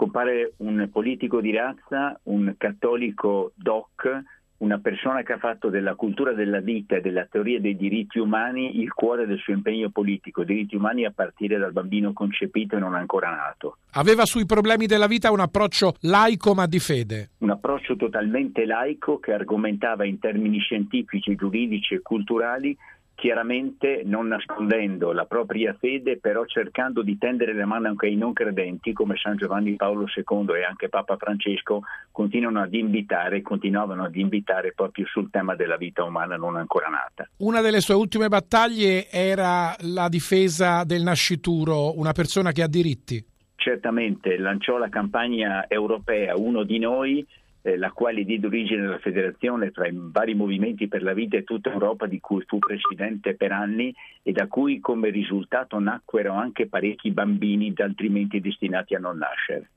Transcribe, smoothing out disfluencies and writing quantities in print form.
scompare un politico di razza, un cattolico doc, una persona che ha fatto della cultura della vita e della teoria dei diritti umani il cuore del suo impegno politico, diritti umani a partire dal bambino concepito e non ancora nato. Aveva sui problemi della vita un approccio laico ma di fede. Un approccio totalmente laico che argomentava in termini scientifici, giuridici e culturali, chiaramente non nascondendo la propria fede, però cercando di tendere la mano anche ai non credenti, come San Giovanni Paolo II e anche Papa Francesco continuavano ad invitare proprio sul tema della vita umana non ancora nata. Una delle sue ultime battaglie era la difesa del nascituro, una persona che ha diritti. Certamente lanciò la campagna europea Uno di Noi, la quale diede origine alla federazione tra i vari movimenti per la vita e tutta Europa, di cui fu presidente per anni e da cui come risultato nacquero anche parecchi bambini altrimenti destinati a non nascere.